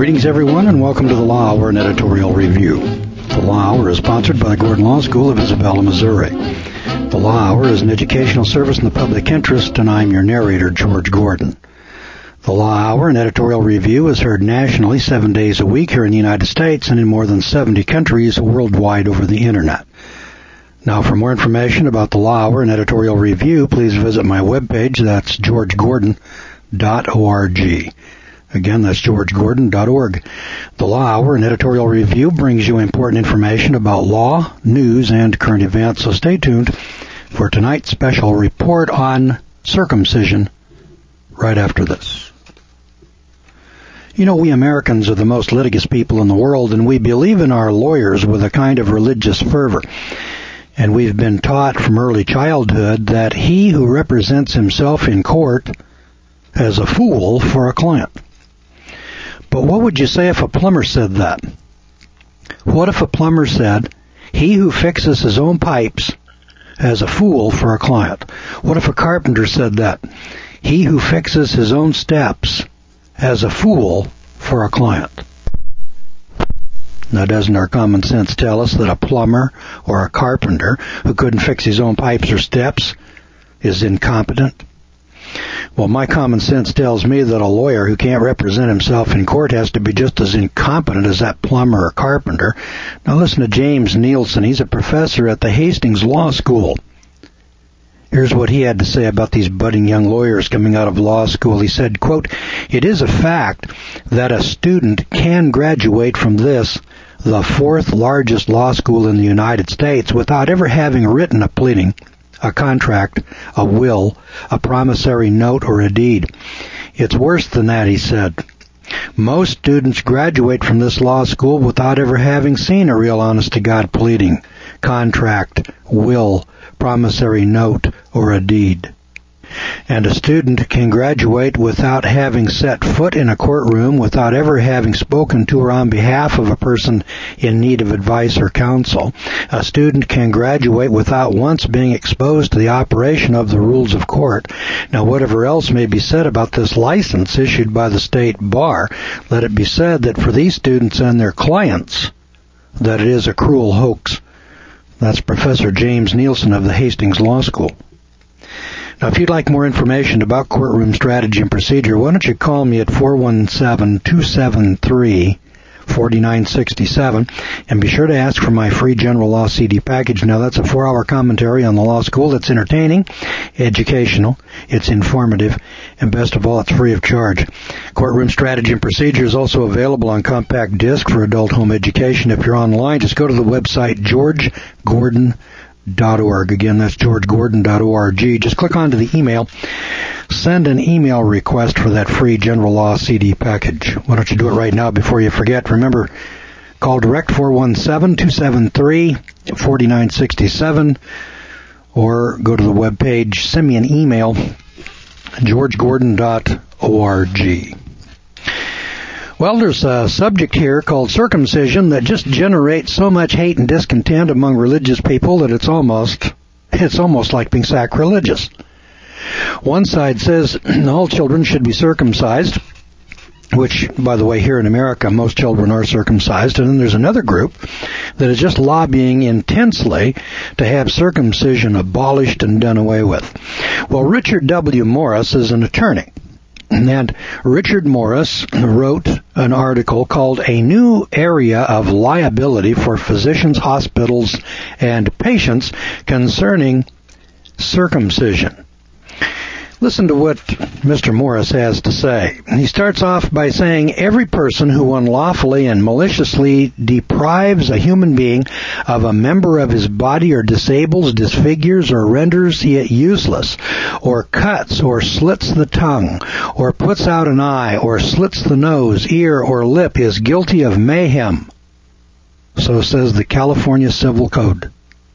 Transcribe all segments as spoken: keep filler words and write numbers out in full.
Greetings, everyone, and welcome to the Law Hour and Editorial Review. The Law Hour is sponsored by the Gordon Law School of Isabella, Missouri. The Law Hour is an educational service in the public interest, and I'm your narrator, George Gordon. The Law Hour and Editorial Review is heard nationally seven days a week here in the United States and in more than seventy countries worldwide over the Internet. Now, for more information about the Law Hour and Editorial Review, please visit my webpage. That's george gordon dot org. Again, that's george gordon dot org. The Law Hour and Editorial Review brings you important information about law, news, and current events, so stay tuned for tonight's special report on circumcision right after this. You know, we Americans are the most litigious people in the world, and we believe in our lawyers with a kind of religious fervor. And we've been taught from early childhood that he who represents himself in court is a fool for a client. But what would you say if a plumber said that? What if a plumber said, he who fixes his own pipes is a fool for a client? What if a carpenter said that? He who fixes his own steps is a fool for a client. Now, doesn't our common sense tell us that a plumber or a carpenter who couldn't fix his own pipes or steps is incompetent? Well, my common sense tells me that a lawyer who can't represent himself in court has to be just as incompetent as that plumber or carpenter. Now listen to James Nielsen. He's a professor at the Hastings Law School. Here's what he had to say about these budding young lawyers coming out of law school. He said, quote, "It is a fact that a student can graduate from this, the fourth largest law school in the United States, without ever having written a pleading, a contract, a will, a promissory note, or a deed. It's worse than that," he said. "Most students graduate from this law school without ever having seen a real honest-to-God pleading, contract, will, promissory note, or a deed. And a student can graduate without having set foot in a courtroom, without ever having spoken to or on behalf of a person in need of advice or counsel. A student can graduate without once being exposed to the operation of the rules of court. Now, whatever else may be said about this license issued by the state bar, let it be said that for these students and their clients, that it is a cruel hoax." That's Professor James Nielsen of the Hastings Law School. Now, if you'd like more information about courtroom strategy and procedure, why don't you call me at four one seven, two seven three, four nine six seven, and be sure to ask for my free general law C D package. Now, that's a four-hour commentary on the law school. It's entertaining, educational, it's informative, and best of all, it's free of charge. Courtroom strategy and procedure is also available on compact disc for adult home education. If you're online, just go to the website george gordon dot org. Again, that's george gordon dot org. Just click onto the email. Send an email request for that free general law C D package. Why don't you do it right now before you forget? Remember, call direct four one seven, two seven three, four nine six seven, or go to the webpage, send me an email, george gordon dot org. Well, there's a subject here called circumcision that just generates so much hate and discontent among religious people that it's almost, it's almost like being sacrilegious. One side says all children should be circumcised, which, by the way, here in America, most children are circumcised. And then there's another group that is just lobbying intensely to have circumcision abolished and done away with. Well, Richard W. Morris is an attorney. And Richard Morris wrote an article called "A New Area of Liability for Physicians, Hospitals, and Patients Concerning Circumcision." Listen to what Mister Morris has to say. He starts off by saying, "Every person who unlawfully and maliciously deprives a human being of a member of his body or disables, disfigures, or renders it useless, or cuts or slits the tongue, or puts out an eye, or slits the nose, ear, or lip is guilty of mayhem." So says the California Civil Code.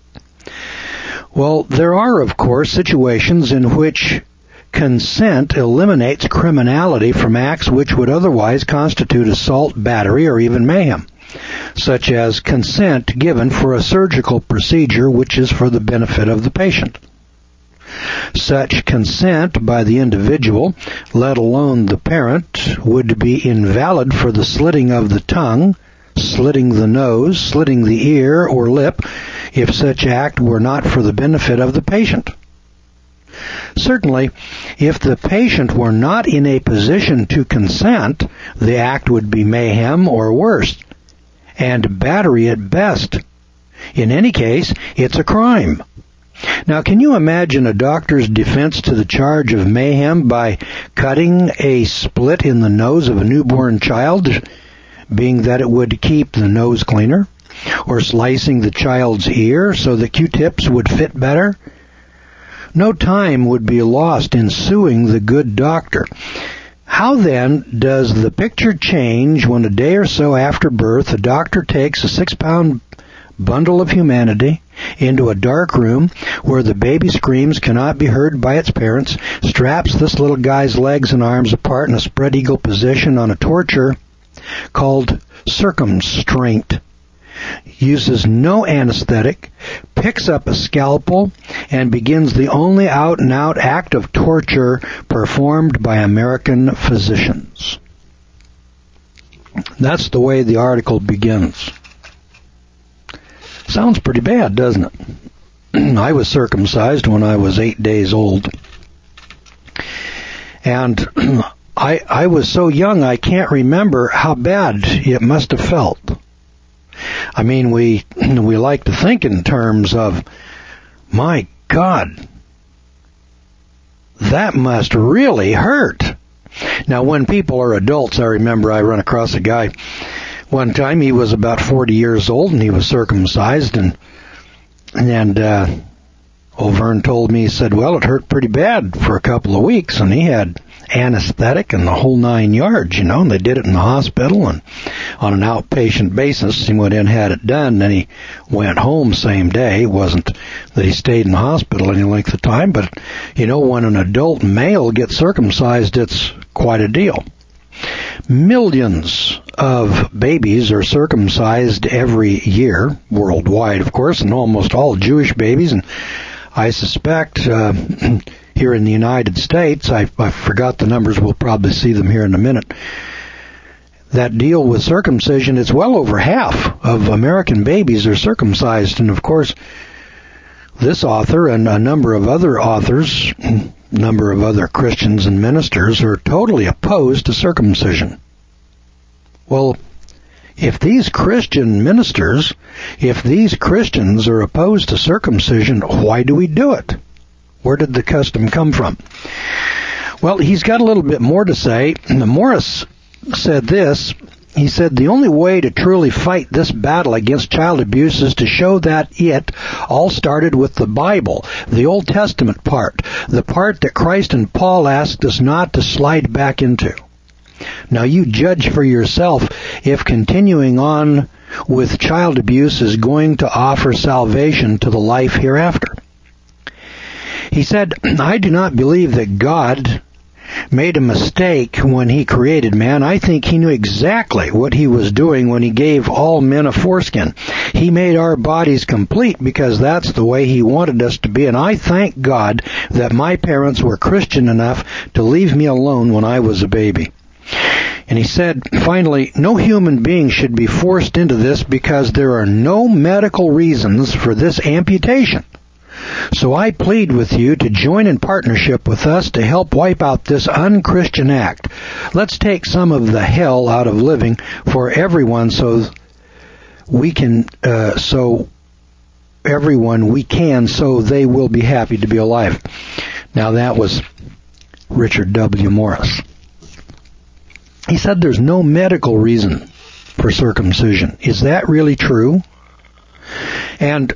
Well, there are, of course, situations in which consent eliminates criminality from acts which would otherwise constitute assault, battery, or even mayhem, such as consent given for a surgical procedure which is for the benefit of the patient. Such consent by the individual, let alone the parent, would be invalid for the slitting of the tongue, slitting the nose, slitting the ear or lip, if such act were not for the benefit of the patient. Certainly, if the patient were not in a position to consent, the act would be mayhem or worse, and battery at best. In any case, it's a crime. Now, can you imagine a doctor's defense to the charge of mayhem by cutting a split in the nose of a newborn child, being that it would keep the nose cleaner, or slicing the child's ear so the Q-tips would fit better? No time would be lost in suing the good doctor. How then does the picture change when a day or so after birth a doctor takes a six-pound bundle of humanity into a dark room where the baby screams cannot be heard by its parents, straps this little guy's legs and arms apart in a spread eagle position on a torture called circumstraint, uses no anesthetic, picks up a scalpel, and begins the only out-and-out act of torture performed by American physicians? That's the way the article begins. Sounds pretty bad, doesn't it? I was circumcised when I was eight days old. And I, I was so young I can't remember how bad it must have felt. I mean, we we like to think in terms of, my God, that must really hurt. Now, when people are adults, I remember I run across a guy one time. He was about forty years old, and he was circumcised, and and uh, old Vern told me, he said, well, it hurt pretty bad for a couple of weeks, and he had anesthetic and the whole nine yards, you know, and they did it in the hospital and on an outpatient basis. He went in, had it done, then he went home same day. It wasn't that he stayed in the hospital any length of time, but, you know, when an adult male gets circumcised, it's quite a deal. Millions of babies are circumcised every year, worldwide, of course, and almost all Jewish babies, and I suspect uh, here in the United States, I, I forgot the numbers, we'll probably see them here in a minute, that deal with circumcision, it's well over half of American babies are circumcised. And of course, this author and a number of other authors, a number of other Christians and ministers are totally opposed to circumcision. Well, if these Christian ministers, if these Christians are opposed to circumcision, why do we do it? Where did the custom come from? Well, he's got a little bit more to say. Morris said this. He said, the only way to truly fight this battle against child abuse is to show that it all started with the Bible, the Old Testament part, the part that Christ and Paul asked us not to slide back into. Now you judge for yourself if continuing on with child abuse is going to offer salvation to the life hereafter. He said, I do not believe that God made a mistake when he created man. I think he knew exactly what he was doing when he gave all men a foreskin. He made our bodies complete because that's the way he wanted us to be. And I thank God that my parents were Christian enough to leave me alone when I was a baby. And he said, finally, no human being should be forced into this because there are no medical reasons for this amputation. So I plead with you to join in partnership with us to help wipe out this unchristian act. Let's take some of the hell out of living for everyone so we can, uh, so everyone we can, so they will be happy to be alive. Now that was Richard W. Morris. He said there's no medical reason for circumcision. Is that really true? And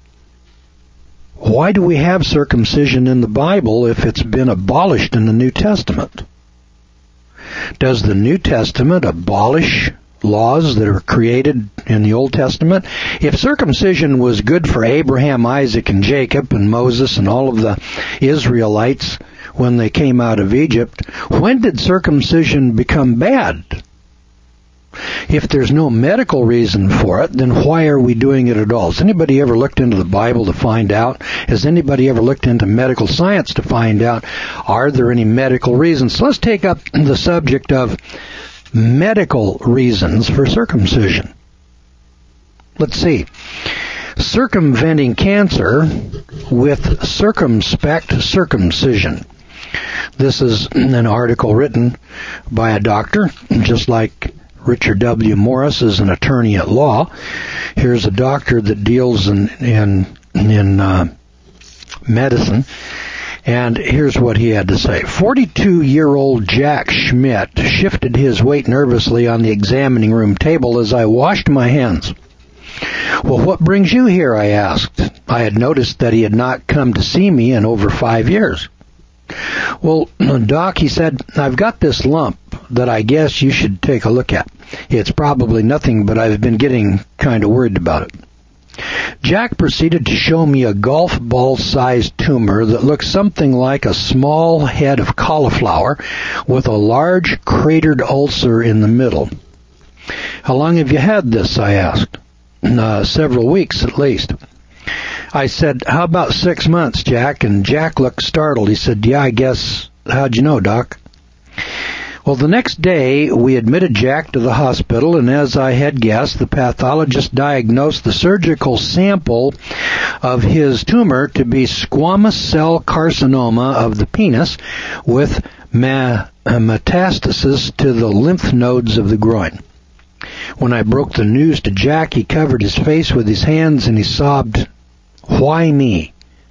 why do we have circumcision in the Bible if it's been abolished in the New Testament? Does the New Testament abolish laws that are created in the Old Testament? If circumcision was good for Abraham, Isaac, and Jacob, and Moses, and all of the Israelites when they came out of Egypt, when did circumcision become bad? If there's no medical reason for it, then why are we doing it at all? Has anybody ever looked into the Bible to find out? Has anybody ever looked into medical science to find out, are there any medical reasons? So let's take up the subject of medical reasons for circumcision. Let's see. Circumventing cancer with circumspect circumcision. This is an article written by a doctor, just like Richard W. Morris is an attorney at law. Here's a doctor that deals in in, in uh, medicine, and here's what he had to say. forty-two-year-old Jack Schmidt shifted his weight nervously on the examining room table as I washed my hands. Well, what brings you here? I asked. I had noticed that he had not come to see me in over five years. Well, Doc, he said, I've got this lump that I guess you should take a look at. It's probably nothing, but I've been getting kind of worried about it. Jack proceeded to show me a golf ball-sized tumor that looked something like a small head of cauliflower with a large cratered ulcer in the middle. How long have you had this? I asked. Uh, several weeks at least. I said, how about six months, Jack? And Jack looked startled. He said, yeah, I guess. How'd you know, Doc? Well, the next day, we admitted Jack to the hospital, and as I had guessed, the pathologist diagnosed the surgical sample of his tumor to be squamous cell carcinoma of the penis with ma- metastasis to the lymph nodes of the groin. When I broke the news to Jack, he covered his face with his hands and he sobbed, why me?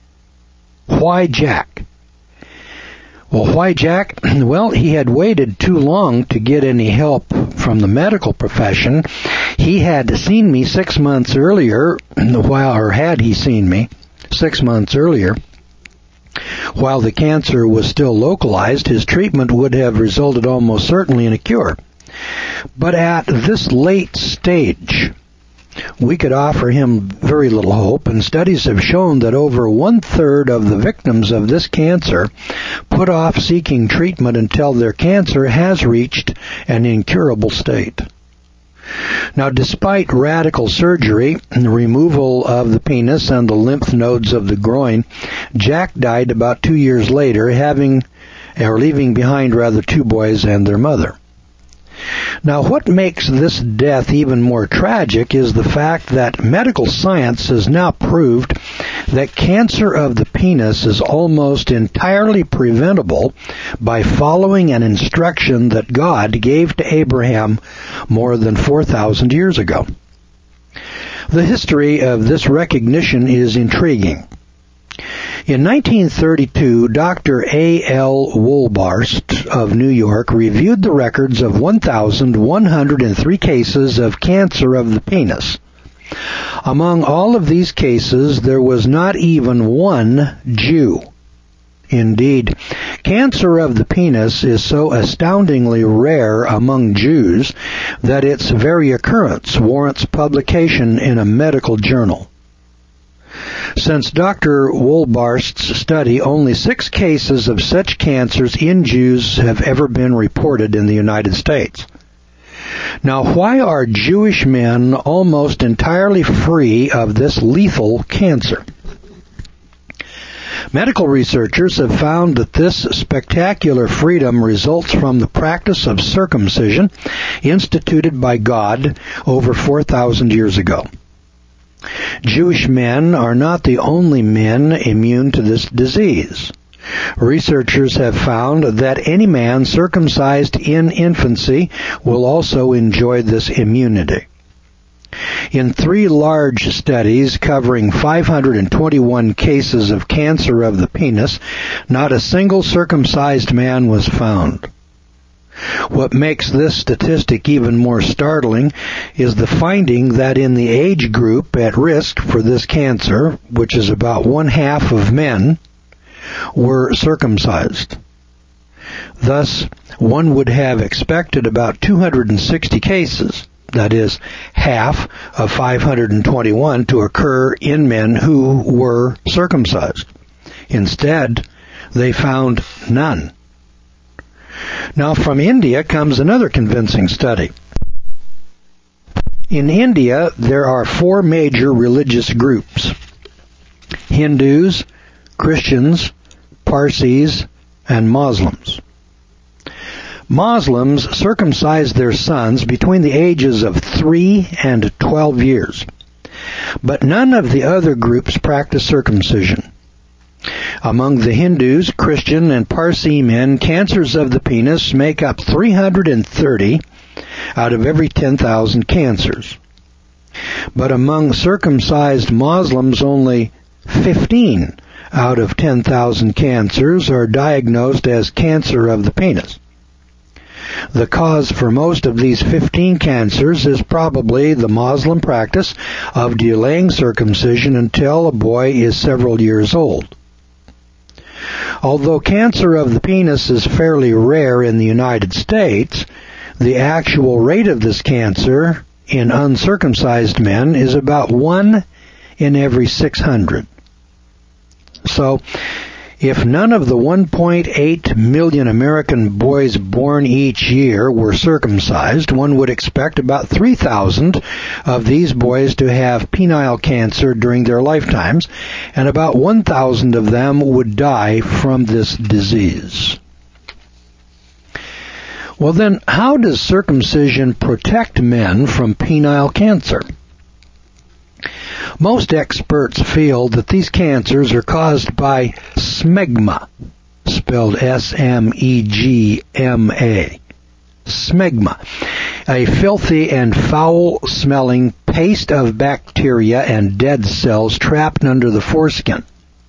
Why Jack? Well, why Jack? Well, he had waited too long to get any help from the medical profession. He had seen me six months earlier, while, or had he seen me six months earlier, while the cancer was still localized. His treatment would have resulted almost certainly in a cure. But at this late stage, we could offer him very little hope, and studies have shown that over one-third of the victims of this cancer put off seeking treatment until their cancer has reached an incurable state. Now, despite radical surgery, the removal of the penis and the lymph nodes of the groin, Jack died about two years later, having or leaving behind rather two boys and their mother. Now, what makes this death even more tragic is the fact that medical science has now proved that cancer of the penis is almost entirely preventable by following an instruction that God gave to Abraham more than four thousand years ago. The history of this recognition is intriguing. In nineteen thirty-two, Doctor A L Wohlbarst of New York reviewed the records of one thousand one hundred three cases of cancer of the penis. Among all of these cases, there was not even one Jew. Indeed, cancer of the penis is so astoundingly rare among Jews that its very occurrence warrants publication in a medical journal. Since Doctor Wohlbarst's study, only six cases of such cancers in Jews have ever been reported in the United States. Now, why are Jewish men almost entirely free of this lethal cancer? Medical researchers have found that this spectacular freedom results from the practice of circumcision instituted by God over four thousand years ago. Jewish men are not the only men immune to this disease. Researchers have found that any man circumcised in infancy will also enjoy this immunity. In three large studies covering five hundred twenty-one cases of cancer of the penis, not a single circumcised man was found. What makes this statistic even more startling is the finding that in the age group at risk for this cancer, which is about one half of men, were circumcised. Thus, one would have expected about two hundred sixty cases, that is, half of five hundred twenty-one, to occur in men who were circumcised. Instead, they found none. Now, from India comes another convincing study. In India, there are four major religious groups: Hindus, Christians, Parsis, and Muslims. Muslims circumcise their sons between the ages of three and twelve years, but none of the other groups practice circumcision. Among the Hindus, Christian, and Parsi men, cancers of the penis make up three hundred thirty out of every ten thousand cancers. But among circumcised Muslims, only fifteen out of ten thousand cancers are diagnosed as cancer of the penis. The cause for most of these fifteen cancers is probably the Muslim practice of delaying circumcision until a boy is several years old. Although cancer of the penis is fairly rare in the United States, the actual rate of this cancer in uncircumcised men is about one in every six hundred. So, if none of the one point eight million American boys born each year were circumcised, one would expect about three thousand of these boys to have penile cancer during their lifetimes, and about one thousand of them would die from this disease. Well then, how does circumcision protect men from penile cancer? Most experts feel that these cancers are caused by smegma, spelled S M E G M A. Smegma, a filthy and foul-smelling paste of bacteria and dead cells trapped under the foreskin.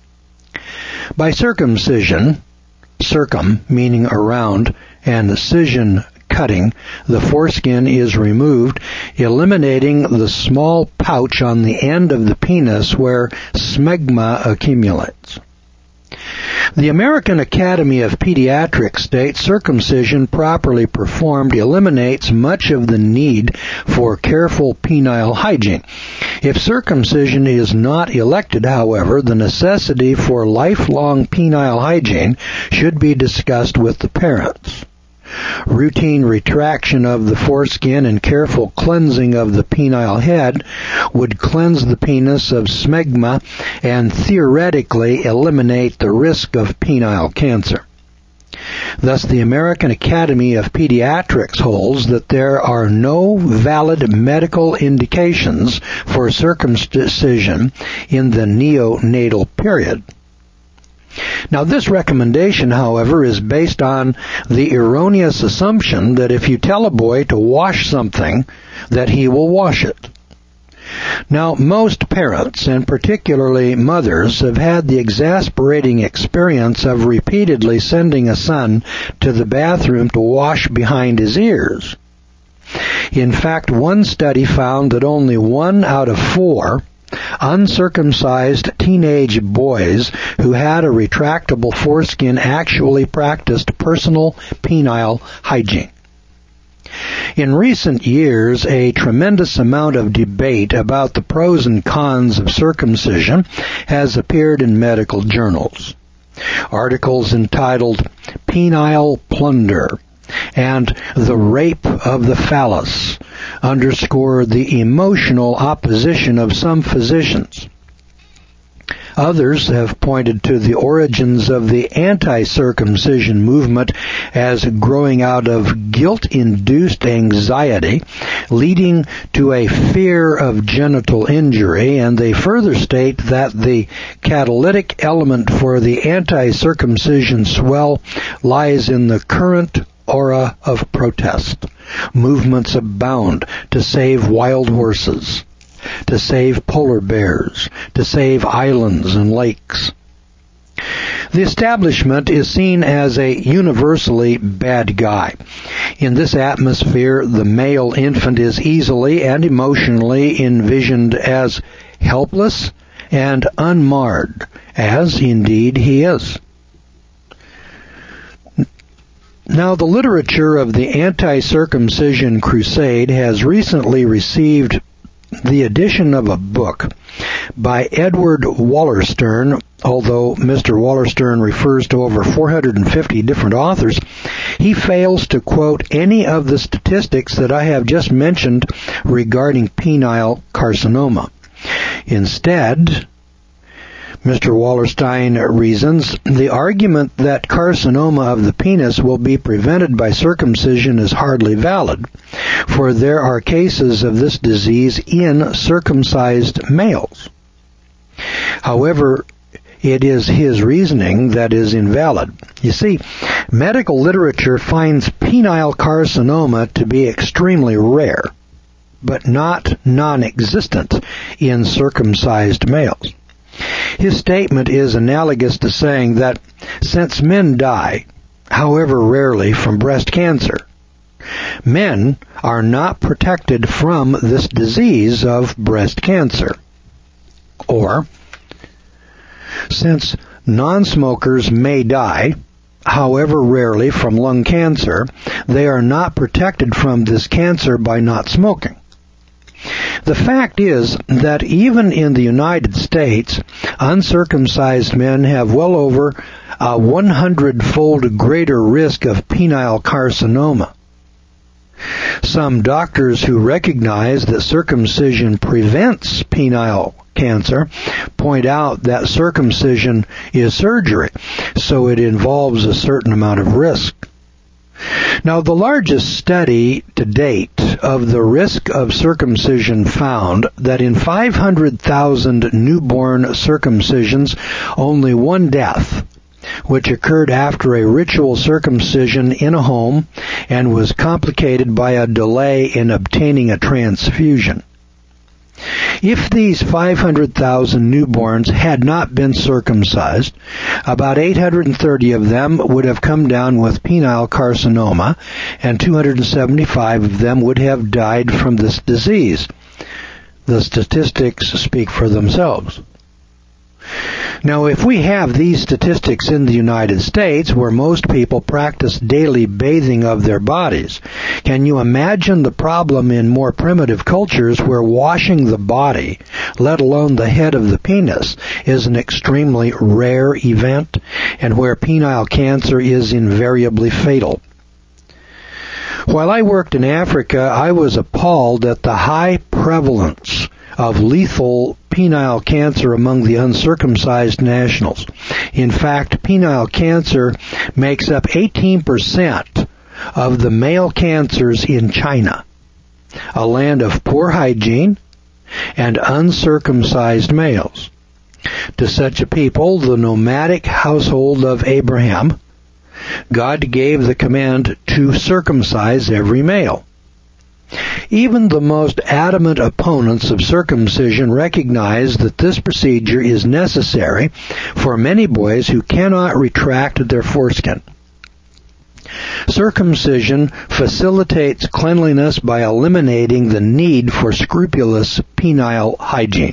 By circumcision, circum meaning around, and scission cutting, the foreskin is removed, eliminating the small pouch on the end of the penis where smegma accumulates. The American Academy of Pediatrics states circumcision properly performed eliminates much of the need for careful penile hygiene. If circumcision is not elected, however, the necessity for lifelong penile hygiene should be discussed with the parents. Routine retraction of the foreskin and careful cleansing of the penile head would cleanse the penis of smegma and theoretically eliminate the risk of penile cancer. Thus, the American Academy of Pediatrics holds that there are no valid medical indications for circumcision in the neonatal period. Now, this recommendation, however, is based on the erroneous assumption that if you tell a boy to wash something, that he will wash it. Now, most parents, and particularly mothers, have had the exasperating experience of repeatedly sending a son to the bathroom to wash behind his ears. In fact, one study found that only one out of four uncircumcised teenage boys who had a retractable foreskin actually practiced personal penile hygiene. In recent years, a tremendous amount of debate about the pros and cons of circumcision has appeared in medical journals. Articles entitled "Penile Plunder" and "The Rape of the Phallus" underscore the emotional opposition of some physicians. Others have pointed to the origins of the anti-circumcision movement as growing out of guilt-induced anxiety, leading to a fear of genital injury, and they further state that the catalytic element for the anti-circumcision swell lies in the current aura of protest. Movements abound to save wild horses, to save polar bears, to save islands and lakes. The establishment is seen as a universally bad guy. In this atmosphere, the male infant is easily and emotionally envisioned as helpless and unmarred, as indeed he is. Now, the literature of the anti-circumcision crusade has recently received the edition of a book by Edward Wallerstern. Although Mister Wallerstern refers to over four hundred fifty different authors, he fails to quote any of the statistics that I have just mentioned regarding penile carcinoma. Instead, Mister Wallerstein reasons, the argument that carcinoma of the penis will be prevented by circumcision is hardly valid, for there are cases of this disease in circumcised males. However, it is his reasoning that is invalid. You see, medical literature finds penile carcinoma to be extremely rare, but not non-existent in circumcised males. His statement is analogous to saying that since men die, however rarely, from breast cancer, men are not protected from this disease of breast cancer. Or, since non-smokers may die, however rarely, from lung cancer, they are not protected from this cancer by not smoking. The fact is that even in the United States, uncircumcised men have well over a one hundred fold greater risk of penile carcinoma. Some doctors who recognize that circumcision prevents penile cancer point out that circumcision is surgery, so it involves a certain amount of risk. Now, the largest study to date of the risk of circumcision found that in five hundred thousand newborn circumcisions, only one death, which occurred after a ritual circumcision in a home and was complicated by a delay in obtaining a transfusion. If these five hundred thousand newborns had not been circumcised, about eight hundred thirty of them would have come down with penile carcinoma, and two hundred seventy-five of them would have died from this disease. The statistics speak for themselves. Now, if we have these statistics in the United States, where most people practice daily bathing of their bodies, can you imagine the problem in more primitive cultures where washing the body, let alone the head of the penis, is an extremely rare event, and where penile cancer is invariably fatal? While I worked in Africa, I was appalled at the high prevalence of lethal penile cancer among the uncircumcised nationals. In fact, penile cancer makes up eighteen percent of the male cancers in China, a land of poor hygiene and uncircumcised males. To such a people, the nomadic household of Abraham, God gave the command to circumcise every male. Even the most adamant opponents of circumcision recognize that this procedure is necessary for many boys who cannot retract their foreskin. Circumcision facilitates cleanliness by eliminating the need for scrupulous penile hygiene.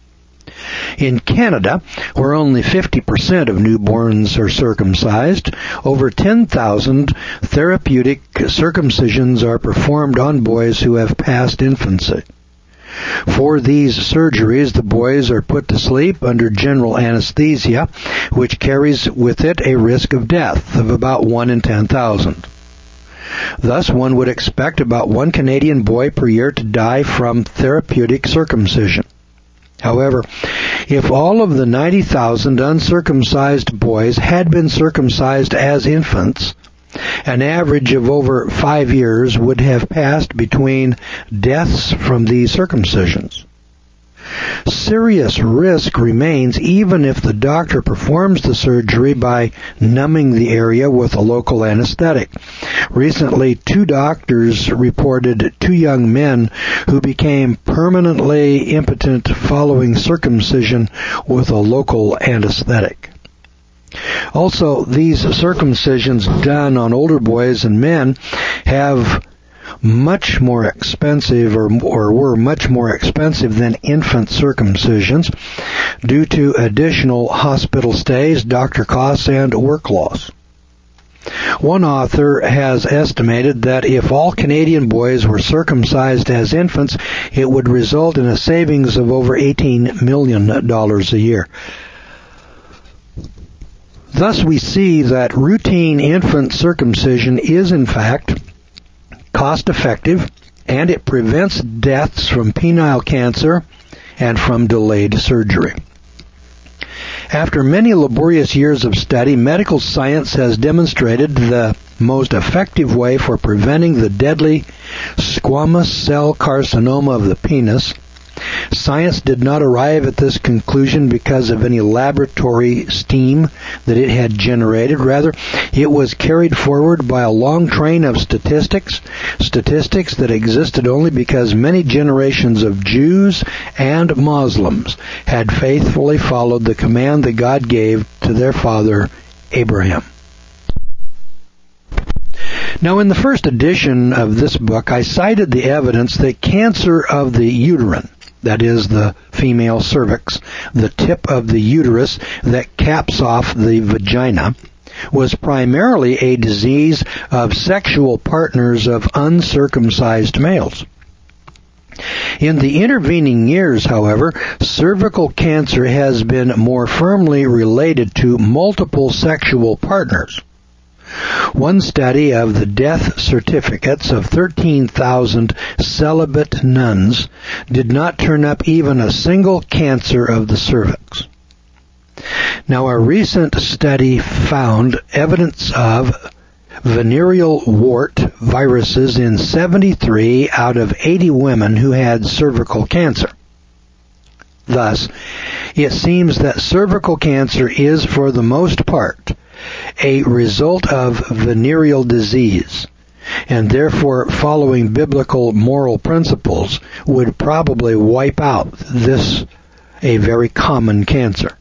In Canada, where only fifty percent of newborns are circumcised, over ten thousand therapeutic circumcisions are performed on boys who have passed infancy. For these surgeries, the boys are put to sleep under general anesthesia, which carries with it a risk of death of about one in ten thousand. Thus, one would expect about one Canadian boy per year to die from therapeutic circumcision. However, if all of the ninety thousand uncircumcised boys had been circumcised as infants, an average of over five years would have passed between deaths from these circumcisions. Serious risk remains even if the doctor performs the surgery by numbing the area with a local anesthetic. Recently, two doctors reported two young men who became permanently impotent following circumcision with a local anesthetic. Also, these circumcisions done on older boys and men have much more expensive or, or were much more expensive than infant circumcisions due to additional hospital stays, doctor costs, and work loss. One author has estimated that if all Canadian boys were circumcised as infants, it would result in a savings of over eighteen million dollars a year. Thus we see that routine infant circumcision is in fact cost-effective, and it prevents deaths from penile cancer and from delayed surgery. After many laborious years of study, medical science has demonstrated the most effective way for preventing the deadly squamous cell carcinoma of the penis. Science did not arrive at this conclusion because of any laboratory steam that it had generated. Rather, it was carried forward by a long train of statistics, statistics that existed only because many generations of Jews and Muslims had faithfully followed the command that God gave to their father Abraham. Now, in the first edition of this book, I cited the evidence that cancer of the uterine, that is, the female cervix, the tip of the uterus that caps off the vagina, was primarily a disease of sexual partners of uncircumcised males. In the intervening years, however, cervical cancer has been more firmly related to multiple sexual partners. One study of the death certificates of thirteen thousand celibate nuns did not turn up even a single cancer of the cervix. Now, a recent study found evidence of venereal wart viruses in seventy-three out of eighty women who had cervical cancer. Thus, it seems that cervical cancer is, for the most part, a result of venereal disease, and therefore following biblical moral principles would probably wipe out this, a very common cancer.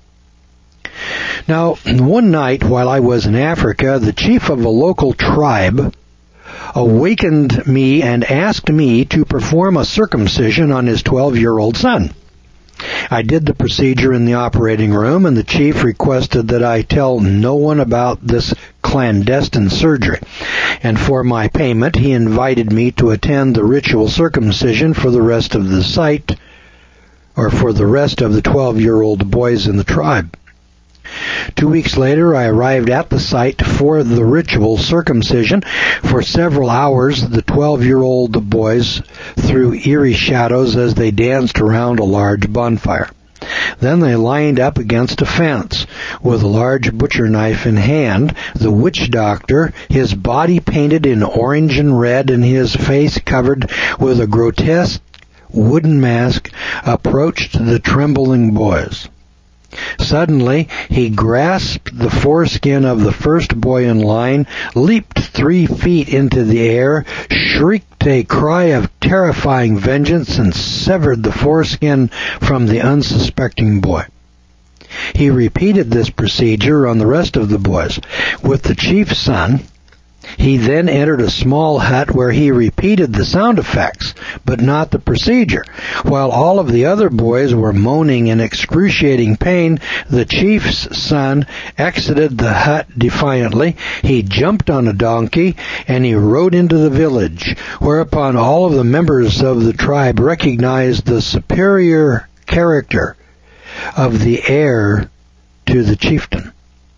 Now, one night while I was in Africa, the chief of a local tribe awakened me and asked me to perform a circumcision on his twelve-year-old son. I did the procedure in the operating room, and the chief requested that I tell no one about this clandestine surgery. And for my payment, he invited me to attend the ritual circumcision for the rest of the site, or for the rest of the twelve-year-old boys in the tribe. Two weeks later, I arrived at the site for the ritual circumcision. For several hours, the twelve-year-old boys threw eerie shadows as they danced around a large bonfire. Then they lined up against a fence with a large butcher knife in hand. The witch doctor, his body painted in orange and red and his face covered with a grotesque wooden mask, approached the trembling boys. Suddenly, he grasped the foreskin of the first boy in line, leaped three feet into the air, shrieked a cry of terrifying vengeance, and severed the foreskin from the unsuspecting boy. He repeated this procedure on the rest of the boys. With the chief's son, he then entered a small hut where he repeated the sound effects, but not the procedure. While all of the other boys were moaning in excruciating pain, the chief's son exited the hut defiantly. He jumped on a donkey, and he rode into the village, whereupon all of the members of the tribe recognized the superior character of the heir to the chieftain.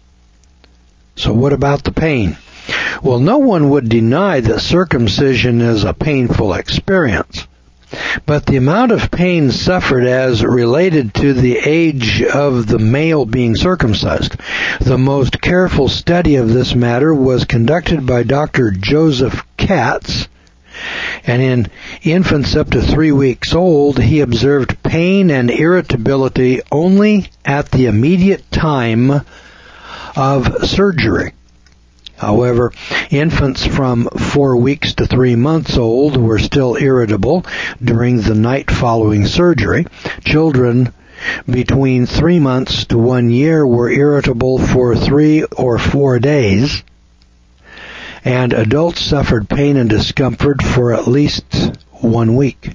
So what about the pain? Well, no one would deny that circumcision is a painful experience, but the amount of pain suffered as related to the age of the male being circumcised. The most careful study of this matter was conducted by Doctor Joseph Katz, and in infants up to three weeks old, he observed pain and irritability only at the immediate time of surgery. However, infants from four weeks to three months old were still irritable during the night following surgery. Children between three months to one year were irritable for three or four days, and adults suffered pain and discomfort for at least one week.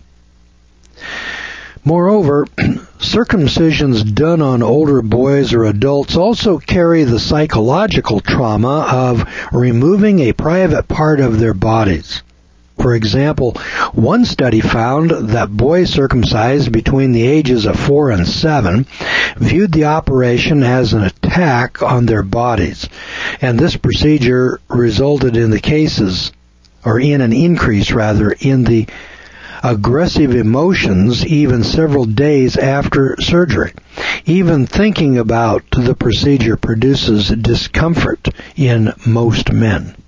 Moreover, circumcisions done on older boys or adults also carry the psychological trauma of removing a private part of their bodies. For For example, one study found that boys circumcised between the ages of four and seven viewed the operation as an attack on their bodies, and this procedure resulted in the cases, or in an increase rather, in the aggressive emotions even several days after surgery. Even thinking about the procedure produces discomfort in most men.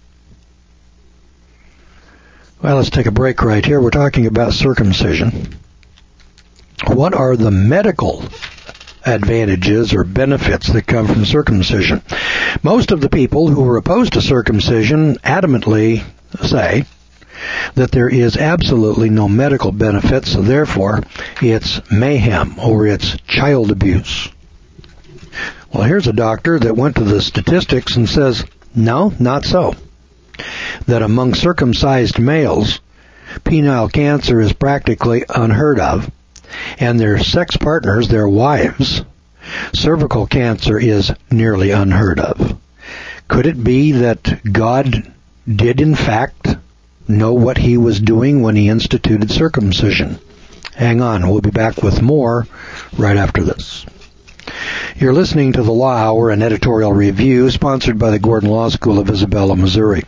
Well, let's take a break right here. We're talking about circumcision. What are the medical advantages or benefits that come from circumcision? Most of the people who are opposed to circumcision adamantly say that there is absolutely no medical benefit, so therefore it's mayhem or it's child abuse. Well, here's a doctor that went to the statistics and says, no, not so. That among circumcised males, penile cancer is practically unheard of, and their sex partners, their wives, cervical cancer is nearly unheard of. Could it be that God did in fact know what he was doing when he instituted circumcision? Hang on, we'll be back with more right after this. You're listening to the Law Hour, an editorial review sponsored by the Gordon Law School of Isabella, Missouri.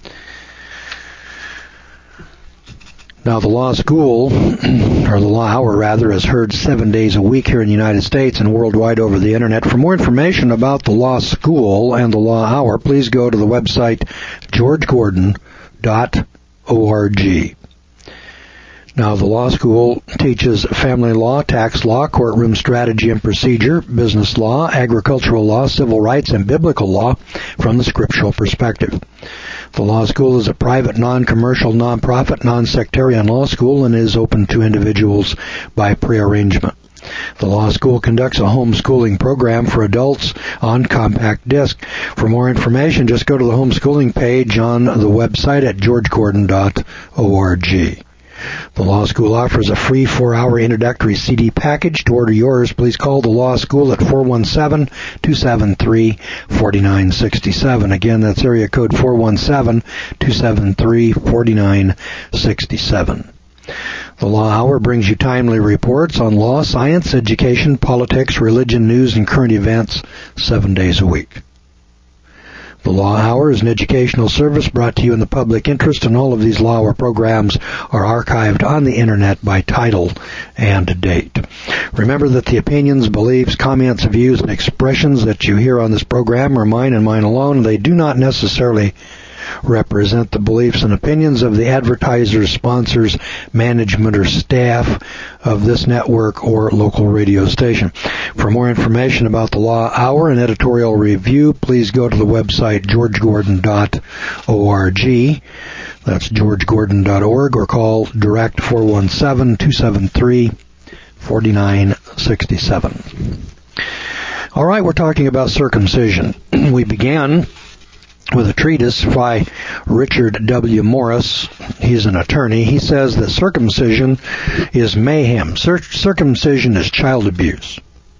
Now, the Law School, or the Law Hour rather, is heard seven days a week here in the United States and worldwide over the Internet. For more information about the Law School and the Law Hour, please go to the website george gordon dot org. Now, the law school teaches family law, tax law, courtroom strategy and procedure, business law, agricultural law, civil rights, and biblical law from the scriptural perspective. The law school is a private, non-commercial, non-profit, non-sectarian law school and is open to individuals by prearrangement. The law school conducts a homeschooling program for adults on compact disc. For more information, just go to the homeschooling page on the website at george gordon dot org. The Law School offers a free four-hour introductory C D package. To order yours, please call the Law School at four one seven, two seven three, four nine six seven. Again, that's area code four one seven, two seven three, four nine six seven. The Law Hour brings you timely reports on law, science, education, politics, religion, news, and current events seven days a week. The Law Hour is an educational service brought to you in the public interest, and all of these Law Hour programs are archived on the Internet by title and date. Remember that the opinions, beliefs, comments, views, and expressions that you hear on this program are mine and mine alone. They do not necessarily represent the beliefs and opinions of the advertisers, sponsors, management, or staff of this network or local radio station. For more information about the Law Hour and editorial review, please go to the website george gordon dot org. That's george gordon dot org, or call direct four one seven, two seven three, four nine six seven. All right, we're talking about circumcision. We began with a treatise by Richard W. Morris. He's an attorney. He says that circumcision is mayhem. Cir- circumcision is child abuse.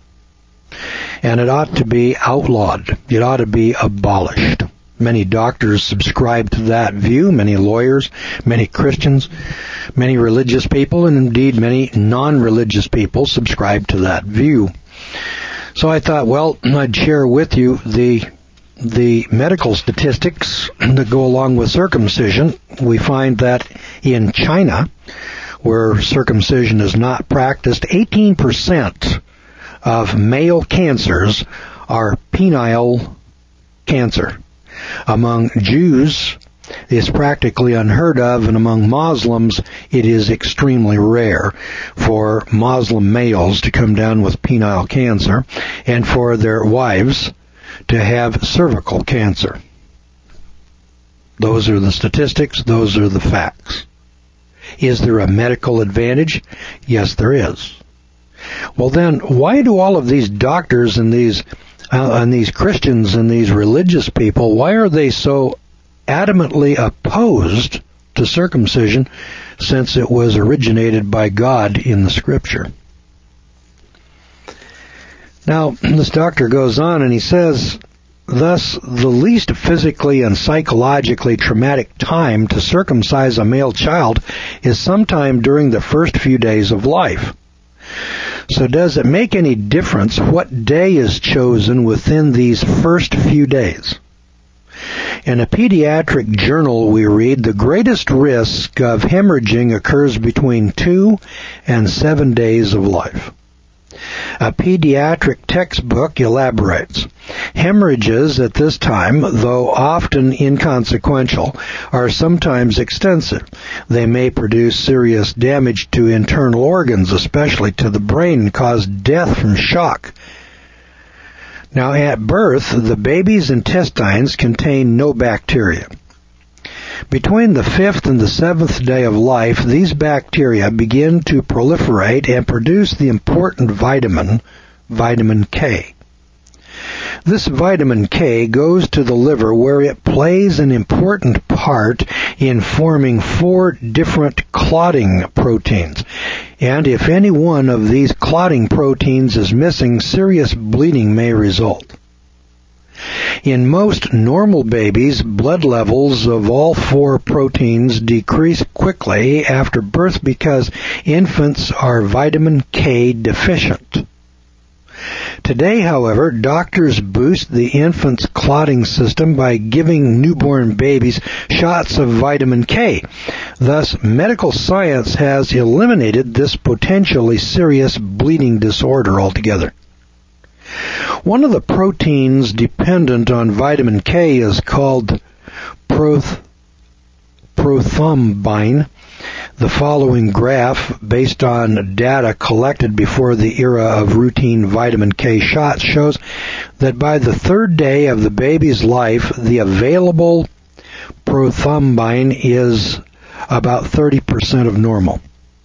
And it ought to be outlawed. It ought to be abolished. Many doctors subscribe to that view, many lawyers, many Christians, many religious people, and indeed many non-religious people subscribe to that view. So I thought, well, I'd share with you the the medical statistics that go along with circumcision. We find that in China, where circumcision is not practiced, eighteen percent of male cancers are penile cancer. Among Jews, it's practically unheard of, and among Muslims, it is extremely rare for Muslim males to come down with penile cancer and for their wives to have cervical cancer. Those are the statistics. Those are the facts. Is there a medical advantage? Yes, there is. Well, then, why do all of these doctors and these uh, and these Christians and these religious people, why are they so adamantly opposed to circumcision, since it was originated by God in the Scripture? Now, this doctor goes on and he says Thus, the least physically and psychologically traumatic time to circumcise a male child is sometime during the first few days of life. So does it make any difference what day is chosen within these first few days? In a pediatric journal we read the greatest risk of hemorrhaging occurs between two and seven days of life. A pediatric textbook elaborates. Hemorrhages at this time, though often inconsequential, are sometimes extensive. They may produce serious damage to internal organs, especially to the brain, and cause death from shock. Now, at birth, the baby's intestines contain no bacteria. Between the fifth and the seventh day of life, these bacteria begin to proliferate and produce the important vitamin, vitamin K. This vitamin K goes to the liver where it plays an important part in forming four different clotting proteins. And if any one of these clotting proteins is missing, serious bleeding may result. In most normal babies, blood levels of all four proteins decrease quickly after birth because infants are vitamin K deficient. Today, however, doctors boost the infant's clotting system by giving newborn babies shots of vitamin K. Thus, medical science has eliminated this potentially serious bleeding disorder altogether. One of the proteins dependent on vitamin K is called proth- prothrombin. The following graph, based on data collected before the era of routine vitamin K shots, shows that by the third day of the baby's life, the available prothrombin is about thirty percent of normal.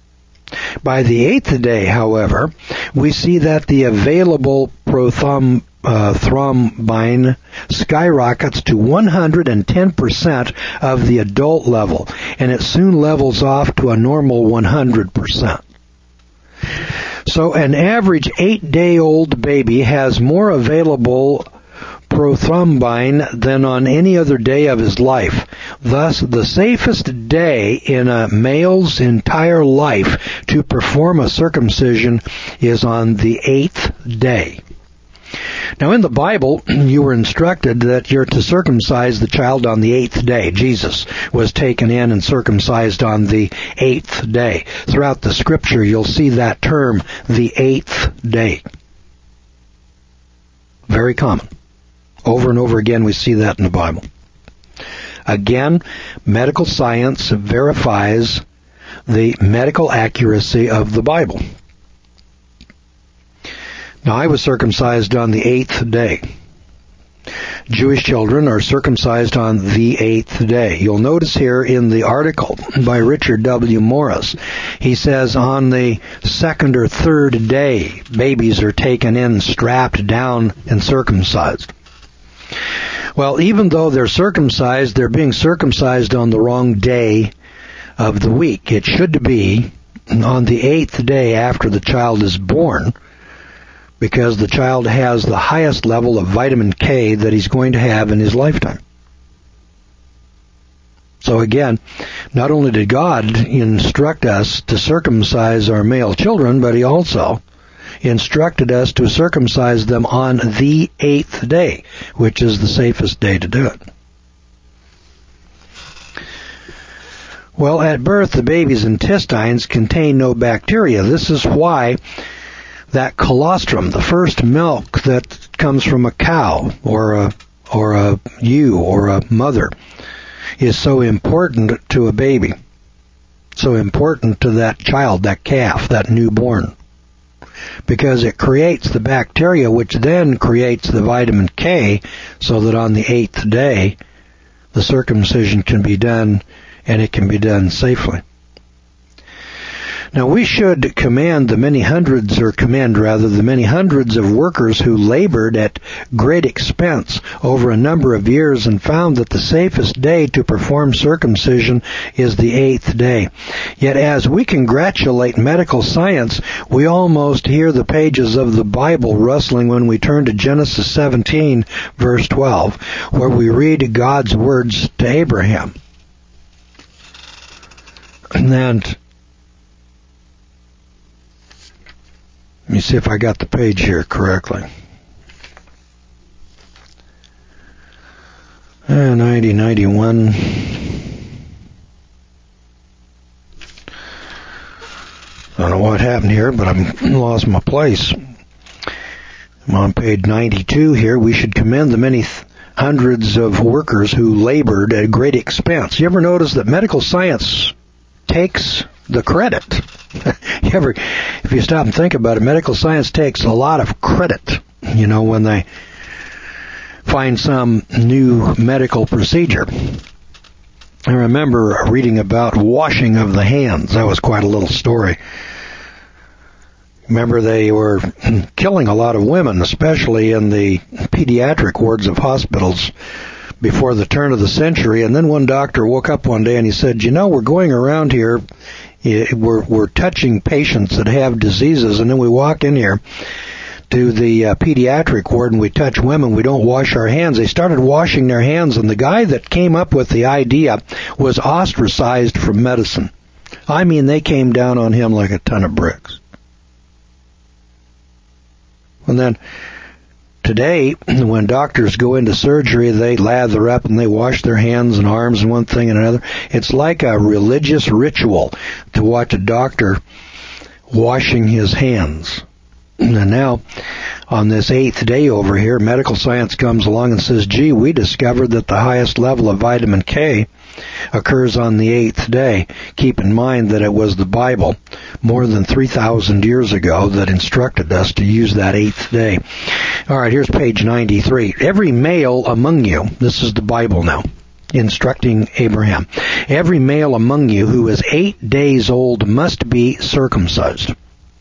By the eighth day, however, we see that the available prothrombin uh, thrombin skyrockets to one hundred ten percent of the adult level, and it soon levels off to a normal one hundred percent. So an average eight-day-old baby has more available prothrombin than on any other day of his life. Thus, the safest day in a male's entire life to perform a circumcision is on the eighth day. Now, in the Bible, you were instructed that you're to circumcise the child on the eighth day. Jesus was taken in and circumcised on the eighth day. Throughout the Scripture, you'll see that term, the eighth day. Very common. Over and over again, we see that in the Bible. Again, medical science verifies the medical accuracy of the Bible. Now, I was circumcised on the eighth day. Jewish children are circumcised on the eighth day. You'll notice here in the article by Richard W. Morris, he says on the second or third day, babies are taken in, strapped down, and circumcised. Well, even though they're circumcised, they're being circumcised on the wrong day of the week. It should be on the eighth day after the child is born, because the child has the highest level of vitamin K that he's going to have in his lifetime. So again, not only did God instruct us to circumcise our male children, but he also instructed us to circumcise them on the eighth day, which is the safest day to do it. Well, at birth, the baby's intestines contain no bacteria. This is why that colostrum, the first milk that comes from a cow or a or a ewe or a mother, is so important to a baby, so important to that child, that calf, that newborn, because it creates the bacteria, which then creates the vitamin K, so that on the eighth day the circumcision can be done, and it can be done safely. Now we should command the many hundreds, or commend rather, the many hundreds of workers who labored at great expense over a number of years and found that the safest day to perform circumcision is the eighth day. Yet as we congratulate medical science, we almost hear the pages of the Bible rustling when we turn to Genesis seventeen, verse twelve, where we read God's words to Abraham. And let me see if I got the page here correctly. Uh, ninety, ninety-one. I don't know what happened here, but I've lost my place. I'm on page ninety-two here. We should commend the many th- hundreds of workers who labored at great expense. You ever notice that medical science takes the credit? you ever, if you stop and think about it, medical science takes a lot of credit, you know, when they find some new medical procedure. I remember reading about washing of the hands. That was quite a little story. Remember, they were killing a lot of women, especially in the pediatric wards of hospitals before the turn of the century. And then one doctor woke up one day and he said, you know, we're going around here, we're, we're touching patients that have diseases, and then we walk in here to the uh, pediatric ward and we touch women, we don't wash our hands. They started washing their hands, and the guy that came up with the idea was ostracized from medicine. I mean, they came down on him like a ton of bricks. And then today, when doctors go into surgery, they lather up and they wash their hands and arms and one thing and another. It's like a religious ritual to watch a doctor washing his hands. And now, on this eighth day over here, medical science comes along and says, gee, we discovered that the highest level of vitamin K occurs on the eighth day. Keep in mind that it was the Bible more than three thousand years ago that instructed us to use that eighth day. All right, here's page ninety-three. Every male among you, this is the Bible now, instructing Abraham, every male among you who is eight days old must be circumcised.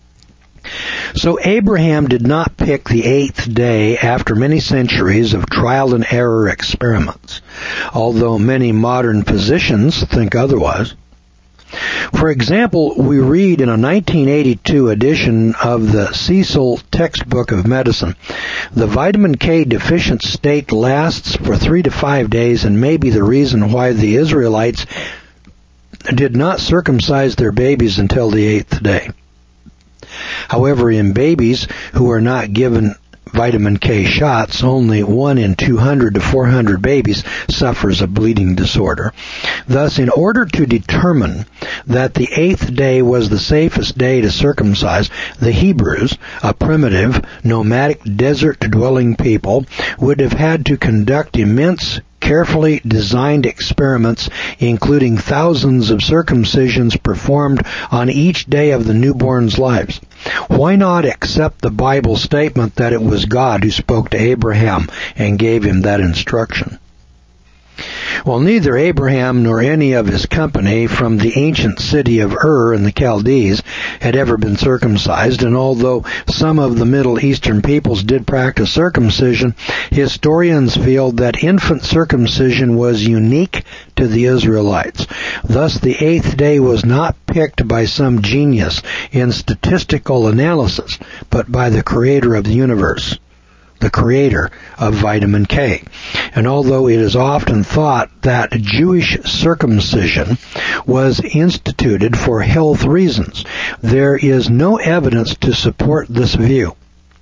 So Abraham did not pick the eighth day after many centuries of trial and error experiments, although many modern physicians think otherwise. For example, we read in a nineteen eighty-two edition of the Cecil Textbook of Medicine, the vitamin K deficient state lasts for three to five days and may be the reason why the Israelites did not circumcise their babies until the eighth day. However, in babies who are not given vitamin K shots, only one in two hundred to four hundred babies suffers a bleeding disorder. Thus, in order to determine that the eighth day was the safest day to circumcise, the Hebrews, a primitive, nomadic, desert-dwelling people, would have had to conduct immense, carefully designed experiments, including thousands of circumcisions performed on each day of the newborns' lives. Why not accept the Bible statement that it was God who spoke to Abraham and gave him that instruction? Well, neither Abraham nor any of his company from the ancient city of Ur in the Chaldees had ever been circumcised, and although some of the Middle Eastern peoples did practice circumcision, historians feel that infant circumcision was unique to the Israelites. Thus, the eighth day was not picked by some genius in statistical analysis, but by the Creator of the universe, the creator of vitamin K. And although it is often thought that Jewish circumcision was instituted for health reasons, there is no evidence to support this view.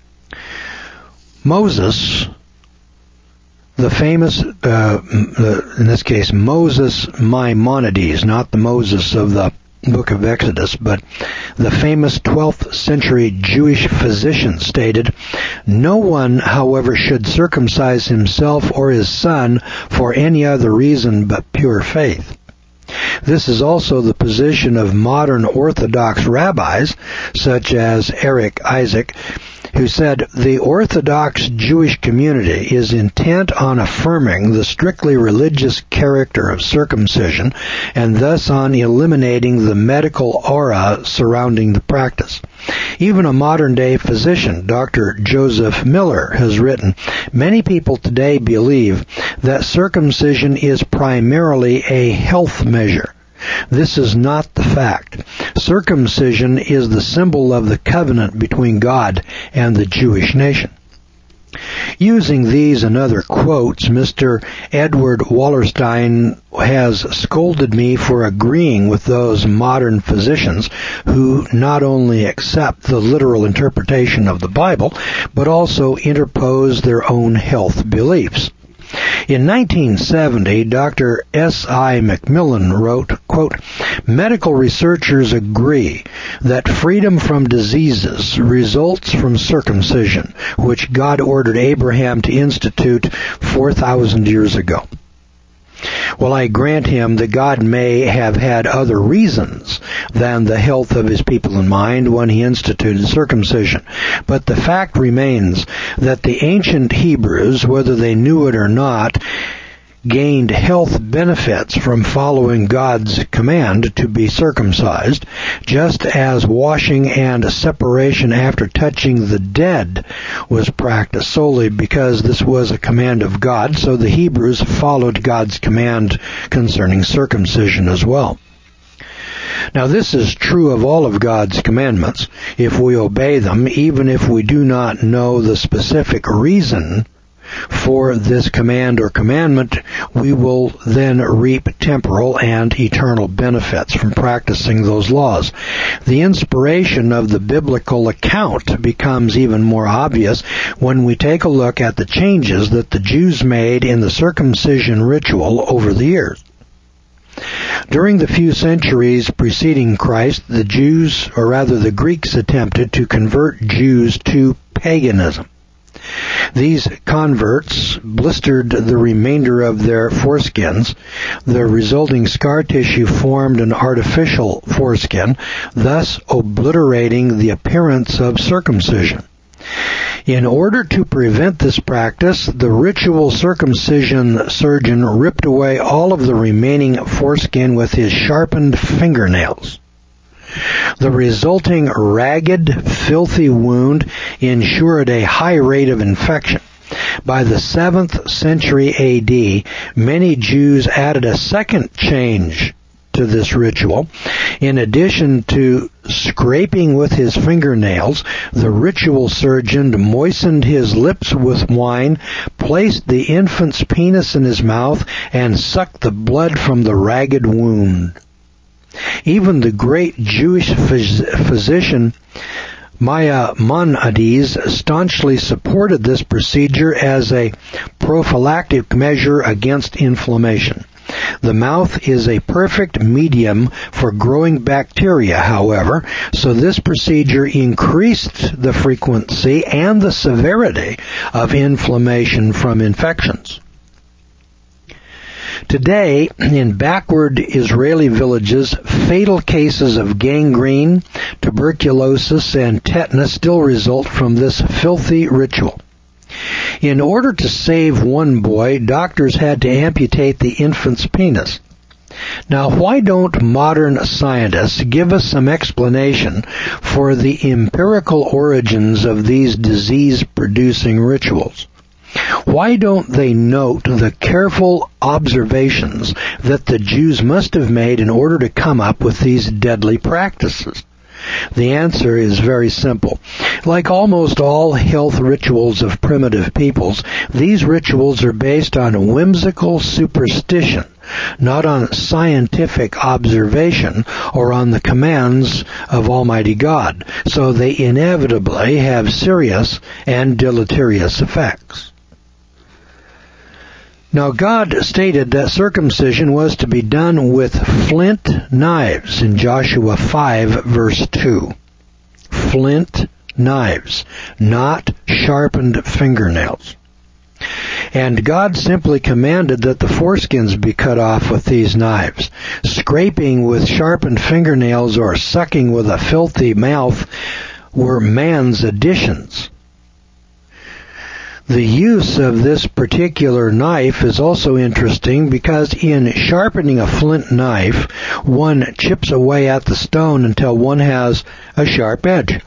Moses, the famous, uh, in this case, Moses Maimonides, not the Moses of the book of Exodus, but the famous twelfth century Jewish physician stated, "No one, however, should circumcise himself or his son for any other reason but pure faith." This is also the position of modern Orthodox rabbis, such as Eric Isaac, who said, "The Orthodox Jewish community is intent on affirming the strictly religious character of circumcision and thus on eliminating the medical aura surrounding the practice. Even a modern-day physician, Doctor Joseph Miller, has written, many people today believe that circumcision is primarily a health measure. This is not the fact. Circumcision is the symbol of the covenant between God and the Jewish nation." Using these and other quotes, Mister Edward Wallerstein has scolded me for agreeing with those modern physicians who not only accept the literal interpretation of the Bible, but also interpose their own health beliefs. In nineteen seventy, Doctor S I McMillan wrote, quote, "Medical researchers agree that freedom from diseases results from circumcision, which God ordered Abraham to institute four thousand years ago." Well, I grant him that God may have had other reasons than the health of his people in mind when he instituted circumcision. But the fact remains that the ancient Hebrews, whether they knew it or not, gained health benefits from following God's command to be circumcised, just as washing and separation after touching the dead was practiced solely because this was a command of God, so the Hebrews followed God's command concerning circumcision as well. Now, this is true of all of God's commandments. If we obey them, even if we do not know the specific reason for this command or commandment, we will then reap temporal and eternal benefits from practicing those laws. The inspiration of the biblical account becomes even more obvious when we take a look at the changes that the Jews made in the circumcision ritual over the years. During the few centuries preceding Christ, the Jews, or rather the Greeks, attempted to convert Jews to paganism. These converts blistered the remainder of their foreskins. The resulting scar tissue formed an artificial foreskin, thus obliterating the appearance of circumcision. In order to prevent this practice, the ritual circumcision surgeon ripped away all of the remaining foreskin with his sharpened fingernails. The resulting ragged, filthy wound ensured a high rate of infection. By the seventh century A D, many Jews added a second change to this ritual. In addition to scraping with his fingernails, the ritual surgeon moistened his lips with wine, placed the infant's penis in his mouth, and sucked the blood from the ragged wound. Even the great Jewish phys- physician Maimonides staunchly supported this procedure as a prophylactic measure against inflammation. The mouth is a perfect medium for growing bacteria, however, so this procedure increased the frequency and the severity of inflammation from infections. Today, in backward Israeli villages, fatal cases of gangrene, tuberculosis, and tetanus still result from this filthy ritual. In order to save one boy, doctors had to amputate the infant's penis. Now, why don't modern scientists give us some explanation for the empirical origins of these disease-producing rituals? Why don't they note the careful observations that the Jews must have made in order to come up with these deadly practices? The answer is very simple. Like almost all health rituals of primitive peoples, these rituals are based on whimsical superstition, not on scientific observation or on the commands of Almighty God, so they inevitably have serious and deleterious effects. Now, God stated that circumcision was to be done with flint knives in Joshua five, verse two. Flint knives, not sharpened fingernails. And God simply commanded that the foreskins be cut off with these knives. Scraping with sharpened fingernails or sucking with a filthy mouth were man's additions. The use of this particular knife is also interesting because in sharpening a flint knife, one chips away at the stone until one has a sharp edge,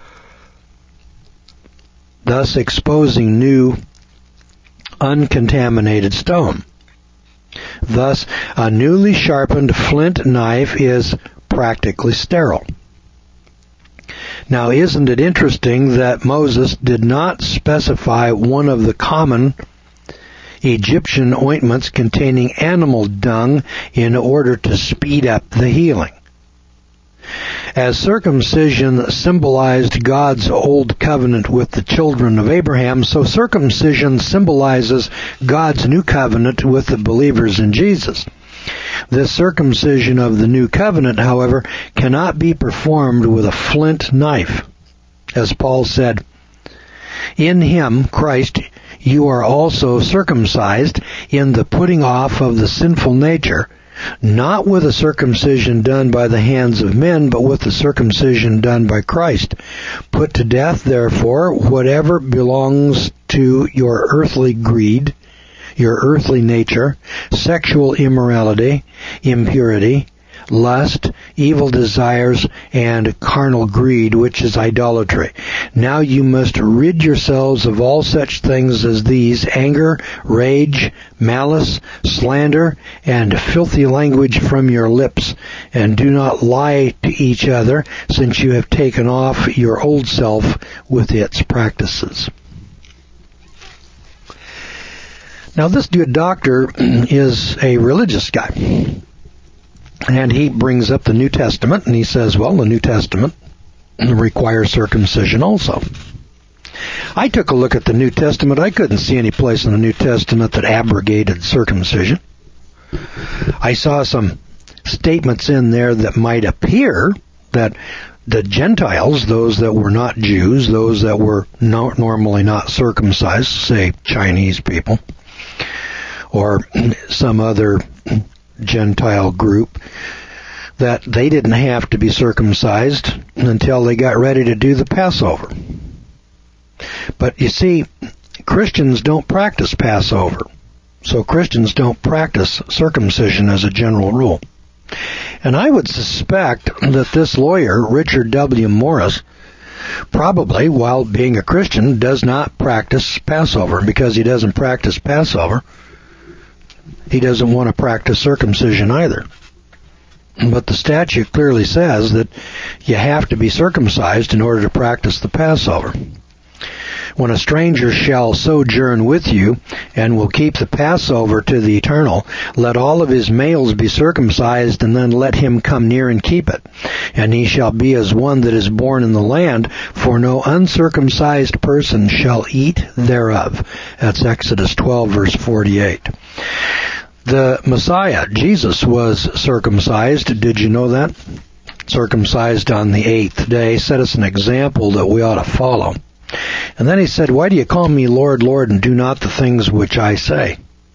thus exposing new, uncontaminated stone. Thus, a newly sharpened flint knife is practically sterile. Now, isn't it interesting that Moses did not specify one of the common Egyptian ointments containing animal dung in order to speed up the healing? As circumcision symbolized God's old covenant with the children of Abraham, so circumcision symbolizes God's new covenant with the believers in Jesus. This circumcision of the new covenant, however, cannot be performed with a flint knife. As Paul said, "In him, Christ, you are also circumcised in the putting off of the sinful nature, not with a circumcision done by the hands of men, but with the circumcision done by Christ. Put to death, therefore, whatever belongs to your earthly greed, your earthly nature, sexual immorality, impurity, lust, evil desires, and carnal greed, which is idolatry. Now you must rid yourselves of all such things as these: anger, rage, malice, slander, and filthy language from your lips. And do not lie to each other, since you have taken off your old self with its practices." Now, this good doctor is a religious guy, and he brings up the New Testament, and he says, well, the New Testament requires circumcision also. I took a look at the New Testament. I couldn't see any place in the New Testament that abrogated circumcision. I saw some statements in there that might appear that the Gentiles, those that were not Jews, those that were not normally not circumcised, say Chinese people, or some other Gentile group, that they didn't have to be circumcised until they got ready to do the Passover. But you see, Christians don't practice Passover, so Christians don't practice circumcision as a general rule. And I would suspect that this lawyer, Richard W. Morris, probably, while being a Christian, does not practice Passover. Because he doesn't practice Passover, he doesn't want to practice circumcision either. But the statute clearly says that you have to be circumcised in order to practice the Passover. When a stranger shall sojourn with you, and will keep the Passover to the eternal, let all of his males be circumcised, and then let him come near and keep it. And he shall be as one that is born in the land, for no uncircumcised person shall eat thereof. That's Exodus twelve, verse forty-eight. The Messiah, Jesus, was circumcised. Did you know that? Circumcised on the eighth day. Set us an example that we ought to follow. And then he said, "Why do you call me Lord, Lord, and do not the things which I say?"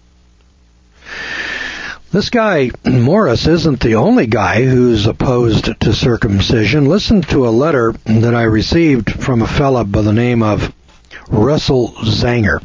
This guy, Morris, isn't the only guy who's opposed to circumcision. Listen to a letter that I received from a fellow by the name of Russell Zanger.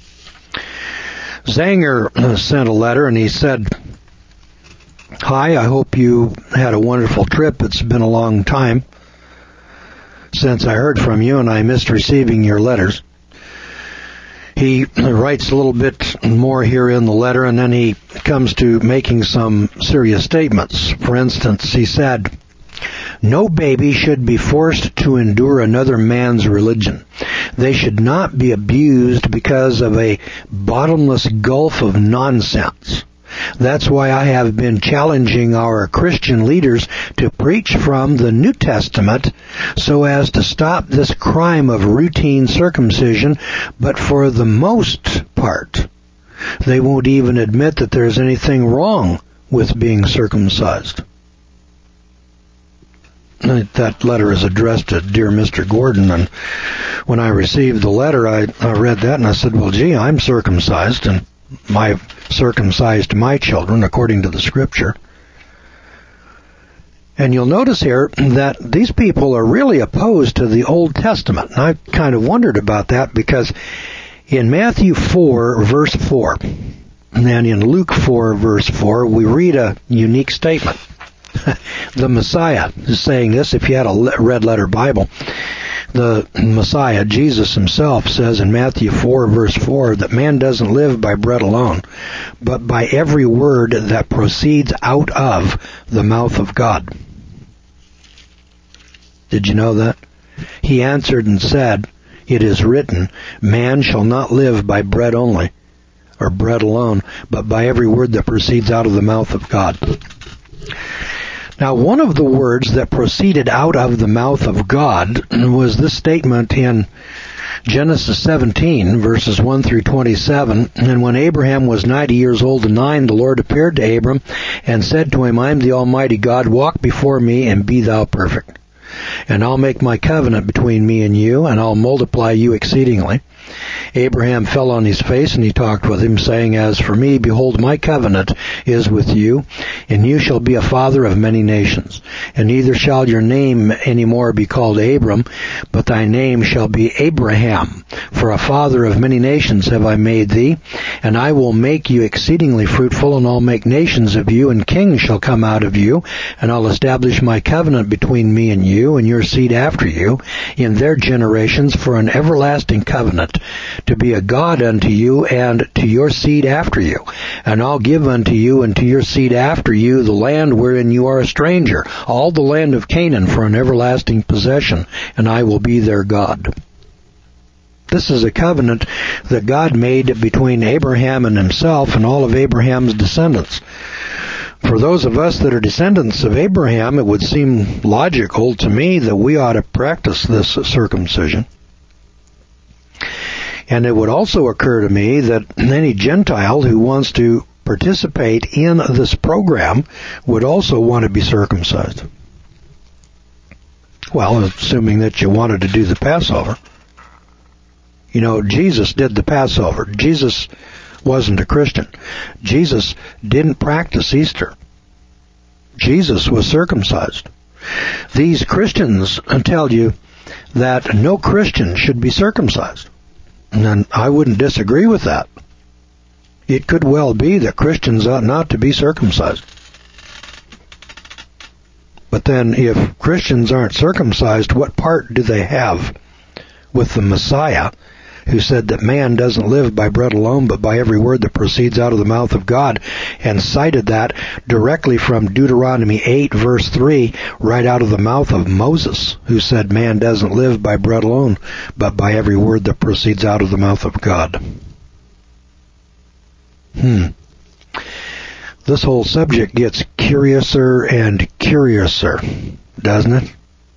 Zanger sent a letter, and he said, "Hi, I hope you had a wonderful trip. It's been a long time since I heard from you, and I missed receiving your letters." He writes a little bit more here in the letter, and then he comes to making some serious statements. For instance, he said, "No baby should be forced to endure another man's religion. They should not be abused because of a bottomless gulf of nonsense. That's why I have been challenging our Christian leaders to preach from the New Testament so as to stop this crime of routine circumcision, but for the most part, they won't even admit that there's anything wrong with being circumcised." That letter is addressed to Dear Mister Gordon, and when I received the letter, I, I read that and I said, well, gee, I'm circumcised, and I've circumcised my children according to the Scripture. And you'll notice here that these people are really opposed to the Old Testament. And I've kind of wondered about that because in Matthew four, verse four, and in Luke four, verse four, we read a unique statement. The Messiah is saying this. If you had a red letter Bible, the Messiah, Jesus himself, says in Matthew four, verse four, that man doesn't live by bread alone, but by every word that proceeds out of the mouth of God. Did you know that? He answered and said, it is written, man shall not live by bread only, or bread alone, but by every word that proceeds out of the mouth of God. Now, one of the words that proceeded out of the mouth of God was this statement in Genesis seventeen, verses one through twenty-seven. And when Abraham was ninety years old and nine, the Lord appeared to Abram and said to him, I am the Almighty God, walk before me and be thou perfect. And I'll make my covenant between me and you, and I'll multiply you exceedingly. Abraham fell on his face, and he talked with him, saying, As for me, behold, my covenant is with you, and you shall be a father of many nations. And neither shall your name any more be called Abram, but thy name shall be Abraham. For a father of many nations have I made thee, and I will make you exceedingly fruitful, and I'll make nations of you, and kings shall come out of you, and I'll establish my covenant between me and you, and your seed after you, in their generations, for an everlasting covenant, to be a God unto you and to your seed after you. And I'll give unto you and to your seed after you the land wherein you are a stranger, all the land of Canaan for an everlasting possession, and I will be their God. This is a covenant that God made between Abraham and himself and all of Abraham's descendants. For those of us that are descendants of Abraham, it would seem logical to me that we ought to practice this circumcision. And it would also occur to me that any Gentile who wants to participate in this program would also want to be circumcised. Well, assuming that you wanted to do the Passover. You know, Jesus did the Passover. Jesus wasn't a Christian. Jesus didn't practice Easter. Jesus was circumcised. These Christians tell you that no Christian should be circumcised. And I wouldn't disagree with that. It could well be that Christians ought not to be circumcised. But then if Christians aren't circumcised, what part do they have with the Messiah, who said that man doesn't live by bread alone, but by every word that proceeds out of the mouth of God, and cited that directly from Deuteronomy eight, verse three, right out of the mouth of Moses, who said man doesn't live by bread alone, but by every word that proceeds out of the mouth of God. Hmm. This whole subject gets curiouser and curiouser, doesn't it?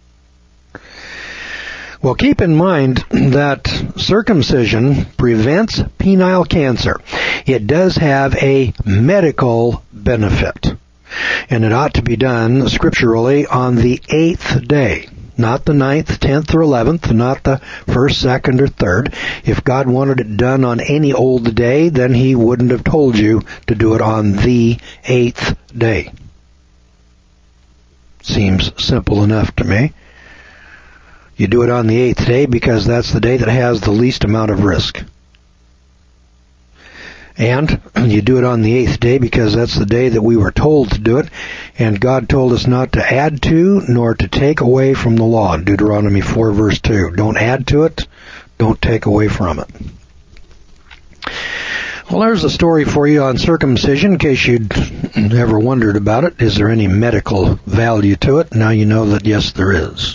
Well, keep in mind that circumcision prevents penile cancer. It does have a medical benefit, and it ought to be done scripturally on the eighth day, not the ninth, tenth, or eleventh, not the first, second, or third. If God wanted it done on any old day, then He wouldn't have told you to do it on the eighth day. Seems simple enough to me. You do it on the eighth day because that's the day that has the least amount of risk. And you do it on the eighth day because that's the day that we were told to do it, and God told us not to add to nor to take away from the law. Deuteronomy four, verse two. Don't add to it, don't take away from it. Well, there's a story for you on circumcision in case you'd ever wondered about it. Is there any medical value to it? Now you know that yes, there is.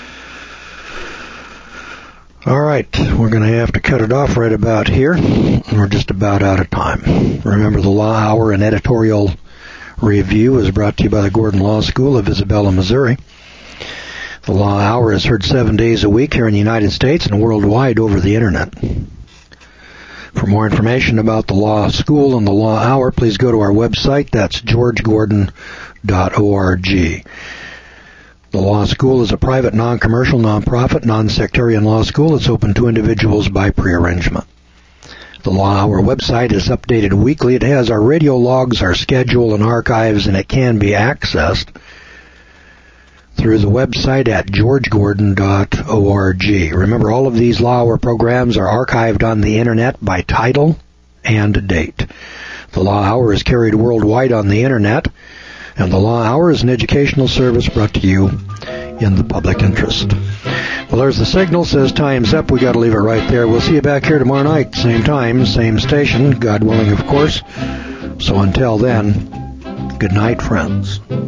All right, we're going to have to cut it off right about here. We're just about out of time. Remember, the Law Hour and editorial review is brought to you by the Gordon Law School of Isabella, Missouri. The Law Hour is heard seven days a week here in the United States and worldwide over the Internet. For more information about the Law School and the Law Hour, please go to our website. That's george gordon dot org. The Law School is a private, non-commercial, non-profit, non-sectarian law school. It's open to individuals by pre-arrangement. The Law Hour website is updated weekly. It has our radio logs, our schedule, and archives, and it can be accessed through the website at george gordon dot org. Remember, all of these Law Hour programs are archived on the Internet by title and date. The Law Hour is carried worldwide on the Internet, and the Law Hour is an educational service brought to you in the public interest. Well, there's the signal, says time's up. We got to leave it right there. We'll see you back here tomorrow night, same time, same station, God willing, of course. So until then, good night, friends.